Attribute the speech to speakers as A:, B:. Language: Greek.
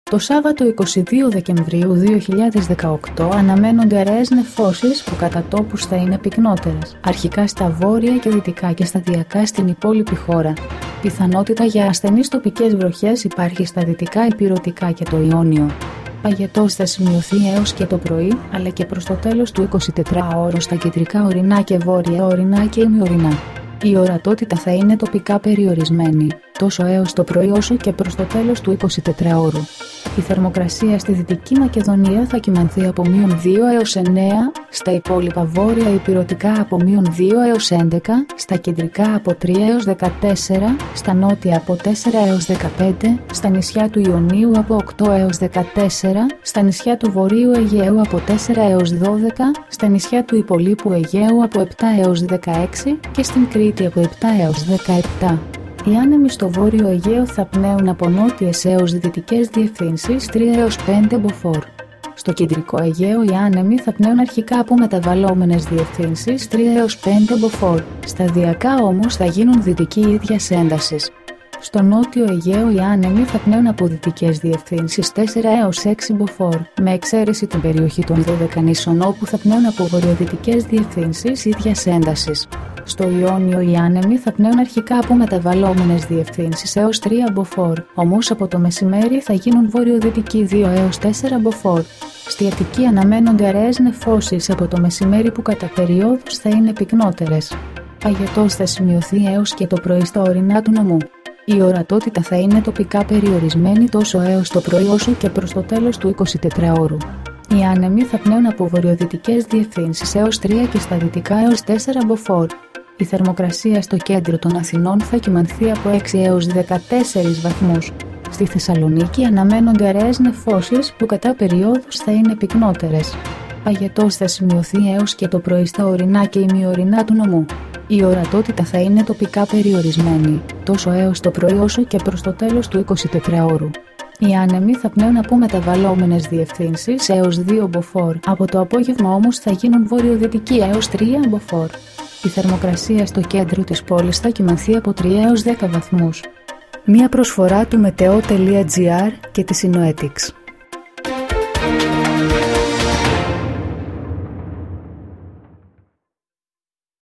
A: Το Σάββατο 22 Δεκεμβρίου 2018 αναμένονται αραιές νεφώσεις που κατά τόπους θα είναι πυκνότερες, αρχικά στα βόρεια και δυτικά και σταδιακά στην υπόλοιπη χώρα. Πιθανότητα για ασθενείς τοπικές βροχές υπάρχει στα δυτικά ηπειρωτικά και το Ιόνιο. Παγετός θα σημειωθεί έως και το πρωί, αλλά και προς το τέλος του 24ωρου στα κεντρικά ορεινά και βόρεια ορεινά και ημιορεινά. Η ορατότητα θα είναι τοπικά περιορισμένη, τόσο έως το πρωί όσο και προς το τέλος του 24ωρου. Η θερμοκρασία στη Δυτική Μακεδονία θα κυμανθεί από -2 έως 9, στα υπόλοιπα βόρεια ηπειρωτικά από -2 έως 11, στα κεντρικά από 3 έως 14, στα νότια από 4 έως 15, στα νησιά του Ιωνίου από 8 έως 14, στα νησιά του Βορείου Αιγαίου από 4 έως 12, στα νησιά του Υπολείπου Αιγαίου από 7 έως 16 και στην Κρήτη από 7 έως 17. Οι άνεμοι στο Βόρειο Αιγαίο θα πνέουν από νότιες έως δυτικές διευθύνσεις 3 έως 5 μποφόρ. Στο Κεντρικό Αιγαίο οι άνεμοι θα πνέουν αρχικά από μεταβαλλόμενες διευθύνσεις 3 έως 5 μποφόρ. Σταδιακά όμως θα γίνουν δυτική ίδιας έντασης. Στο Νότιο Αιγαίο οι άνεμοι θα πνέουν από δυτικές διευθύνσεις 4 έως 6 μποφόρ, με εξαίρεση την περιοχή των 12 νήσων όπου θα πνέουν από βορειοδυτικές διευθύνσεις ίδιας έντασης. Στο Ιόνιο οι άνεμοι θα πνέουν αρχικά από μεταβαλλόμενες διευθύνσεις έως 3 μποφόρ, όμως από το μεσημέρι θα γίνουν βορειοδυτικοί 2 έως 4 μποφόρ. Στη Αττική αναμένονται αραιές νεφώσεις από το μεσημέρι που κατά περιόδους θα είναι πυκνότερες. Παγετός θα σημειωθεί έως και το πρωί στα ορεινά του νομού. Η ορατότητα θα είναι τοπικά περιορισμένη τόσο έως το πρωί όσο και προς το τέλος του 24ωρου. Οι άνεμοι θα πνέουν από βορειοδυτικές διευθύνσεις έως 3 και στα δυτικά έως 4 μποφόρ. Η θερμοκρασία στο κέντρο των Αθηνών θα κυμανθεί από 6 έως 14 βαθμούς. Στη Θεσσαλονίκη αναμένονται αραιές νεφώσεις που κατά περιόδους θα είναι πυκνότερες. Παγετός θα σημειωθεί έως και το πρωί στα ορεινά και ημιορεινά του νομού. Η ορατότητα θα είναι τοπικά περιορισμένη, τόσο έως το πρωί όσο και προς το τέλος του 24ωρου. Οι άνεμοι θα πνέουν από μεταβαλλόμενες διευθύνσεις έως 2 μποφόρ. Από το απόγευμα όμως θα γίνουν βορειοδυτικοί έως 3 μποφόρ. Η θερμοκρασία στο κέντρο της πόλης θα κυμανθεί από 3 έως 10 βαθμούς. Μία προσφορά του Meteo.gr και της Synoetics.